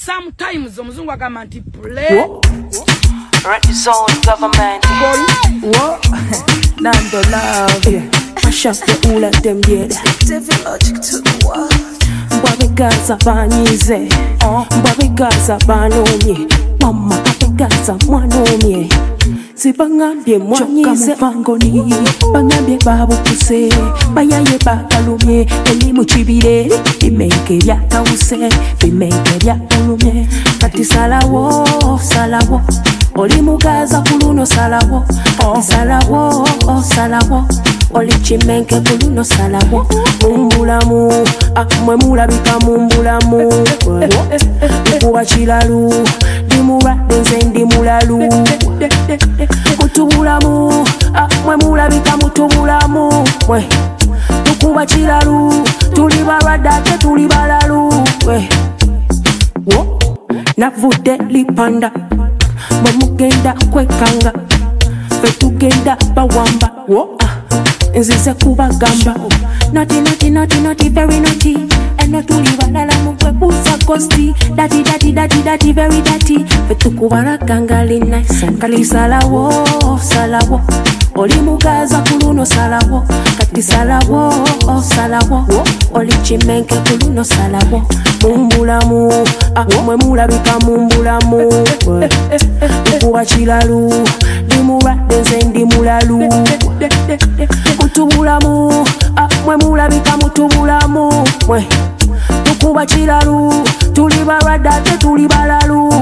sometimes omuzungu agamba nti play Red zone government. What? Nando love, yeah. Mash up the all of them, yeah. David Logic to the world. Mbabegaza banyize, mbabegaza banomye, mama abegaza mwanomye. Sibangambye mwanyize vangoni, bangambye babukuse, bayaye bakalumye, eni muchibire, bimenke byatawuse, bimenke byatulumye. Kati salawo, salawo, oli mugaza kuluno salawo, kati salawo, salawo. Oli chimenke kuluno salawo mumbulamu mwe mulabika mumbulamu kuba kilalu ndimulwadde nze ndi mulalu kutubulamu mwe mulabika mutubulamu mwe tukuba kilalu tuli balwadde ate tuli balalu navudde lipanda mwe mugenda kwekanga fe tugenda bawamba nzize kubagamba naughty naughty naughty naughty very naughty eno tuli balala mukwebuuza kosti dati dati dati dati very dati fetukubala kangali nice kali salawo salawo oli mugaza kuluno salawo kati salawo salawo oli chimenke kuluno salawo mumbulamu mwe mulabika mumbulamu kuba kilalu ndimulwadde nze ndi mulalu kutubulamu mwe mulabika mutubulamu mwe tukuba kilalu tuli balwadde ate tuli balalu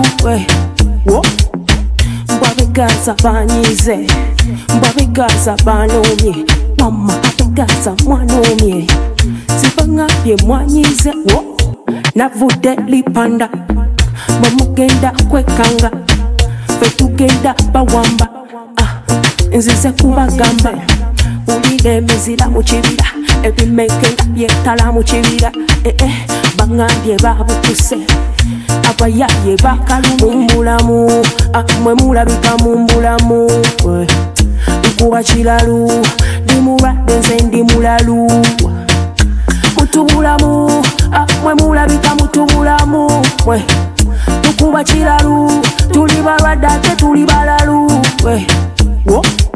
mbabegaza banyize mbabegaza banomye mama abegaza mwanomye sibangambye mwanyize navudde lipanda mwe mugenda kwekanga fe tugenda bawamba nzize kubagamba ulile emizira mu kibira ebimenke nga byetala mu kibira bangambye babukuse abayaye bakalumu mumbulamu mwe mulabika mumbulamu nkuba kilalu ndimulwadde nze ndi mulalu mutubulamu mwe mulabika mutubulamu mwe tukuba kilalu tuli balwadde ate tuli balalu